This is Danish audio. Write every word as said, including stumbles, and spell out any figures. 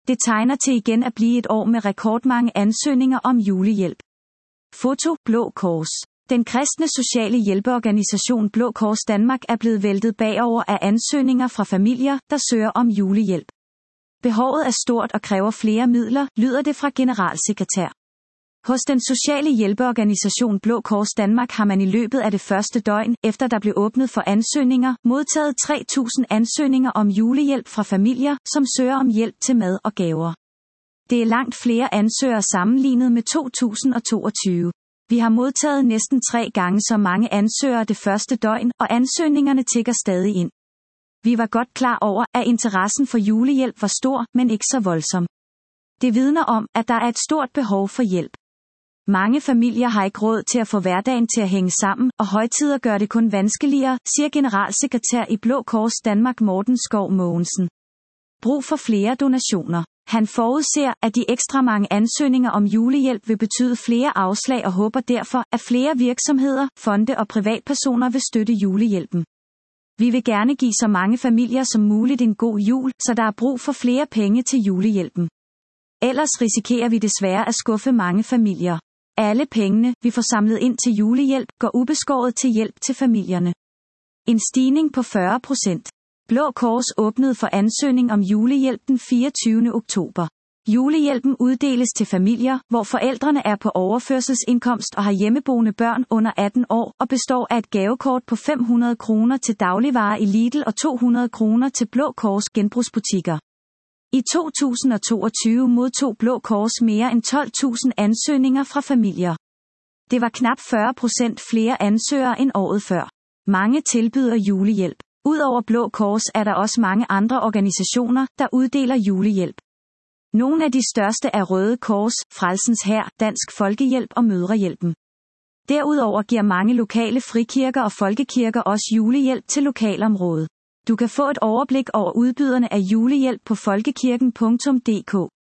Det tegner til igen at blive et år med rekordmange ansøgninger om julehjælp. Foto: Blå Kors. Den kristne sociale hjælpeorganisation Blå Kors Danmark er blevet væltet bagover af ansøgninger fra familier, der søger om julehjælp. Behovet er stort og kræver flere midler, lyder det fra generalsekretær. Hos den sociale hjælpeorganisation Blå Kors Danmark har man i løbet af det første døgn, efter der blev åbnet for ansøgninger, modtaget tre tusind ansøgninger om julehjælp fra familier, som søger om hjælp til mad og gaver. Det er langt flere ansøgere sammenlignet med to tusind og toogtyve. Vi har modtaget næsten tre gange så mange ansøgere det første døgn, og ansøgningerne tikker stadig ind. Vi var godt klar over, at interessen for julehjælp var stor, men ikke så voldsom. Det vidner om, at der er et stort behov for hjælp. Mange familier har ikke råd til at få hverdagen til at hænge sammen, og højtider gør det kun vanskeligere, siger generalsekretær i Blå Kors Danmark Morten Skov Mogensen. Brug for flere donationer. Han forudser, at de ekstra mange ansøgninger om julehjælp vil betyde flere afslag og håber derfor, at flere virksomheder, fonde og privatpersoner vil støtte julehjælpen. Vi vil gerne give så mange familier som muligt en god jul, så der er brug for flere penge til julehjælpen. Ellers risikerer vi desværre at skuffe mange familier. Alle pengene, vi får samlet ind til julehjælp, går ubeskåret til hjælp til familierne. En stigning på fyrre procent. Blå Kors åbnede for ansøgning om julehjælp den fireogtyvende oktober. Julehjælpen uddeles til familier, hvor forældrene er på overførselsindkomst og har hjemmeboende børn under atten år, og består af et gavekort på fem hundrede kroner til dagligvarer i Lidl og to hundrede kroner til Blå Kors genbrugsbutikker. I to tusind og toogtyve modtog Blå Kors mere end tolv tusind ansøgninger fra familier. Det var knap fyrre procent flere ansøgere end året før. Mange tilbyder julehjælp. Udover Blå Kors er der også mange andre organisationer, der uddeler julehjælp. Nogle af de største er Røde Kors, Frelsens Hær, Dansk Folkehjælp og Mødrehjælpen. Derudover giver mange lokale frikirker og folkekirker også julehjælp til lokalområdet. Du kan få et overblik over udbyderne af julehjælp på folkekirken punktum d k.